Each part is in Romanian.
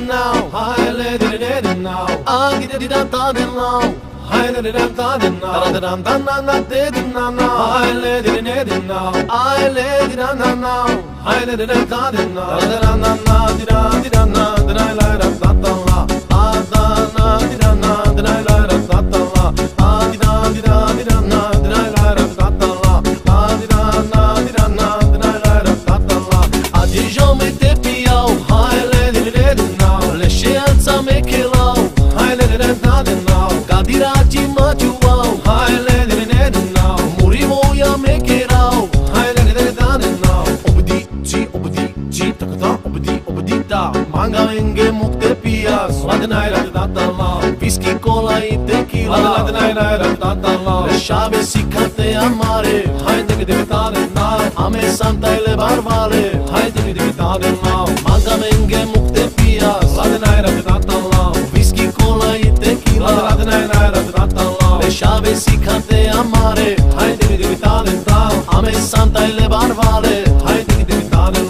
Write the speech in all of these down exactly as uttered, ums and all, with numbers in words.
now, hai le di di di now, ah di di da da di now, hai le di da da di now, da da da da da di di na na, hai le di di di now, hai le di da na now, hai le di da da di now, da da da da di da di da na, da la la da da da la, ah da na di da na, da la la da da da la, ah di da di da di da na, da la la da da da la, ah di da na di da na, da la la da da da la, ah di jamais te piau, hai le di di di now, le scienza me che lau, hai le di da da di now, cadirati ma tu wow, hai le di di di now, murivo ya me che rau, hai le di da di now, obdi ci obdi ci takda obdi obdi da, manga venge mukte pia, swadnai da da da la, whisky cola e tequila, da da da da da la, le chave si cante amare, hai de de da di now, ame santa le barbale, hai de de da di now, manga venge mukte pia, swadnai da da da la, whisky cola e tequila, da da da da da la, le chave si cante amare, hai de de da di now, ame santa le barbale, hai de de da di now.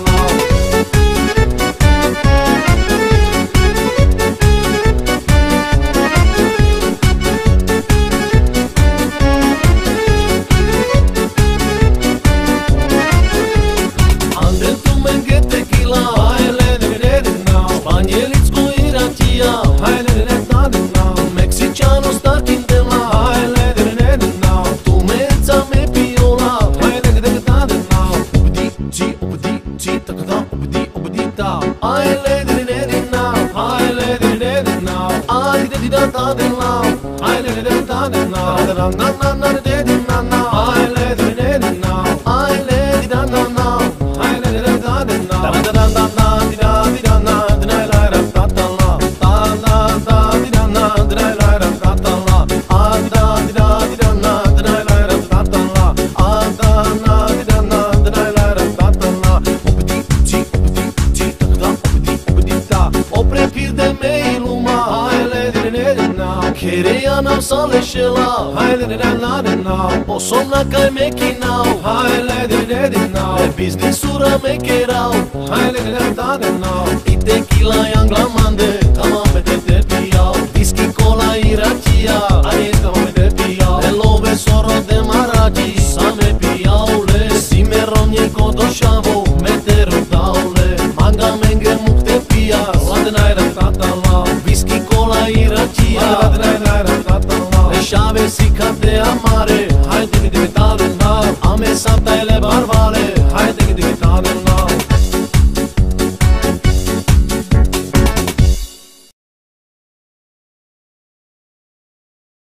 Queria não só deixar lá, hai le de na de now, o som na cai me que now, hai le de de now, e business sura me que rau, hai le de da de now, e tequila yang glamande, come on me te te piau, whisky cola e ratia, ai come me te piau, e love soro de marati, sa me piau le, si me rogne codo chavo, me te rodaule, manga menge mukte pia, la de na da da la, whisky cola e ratia, chave si cante amare, hai de de da de na, ame santa le barbale, hai de de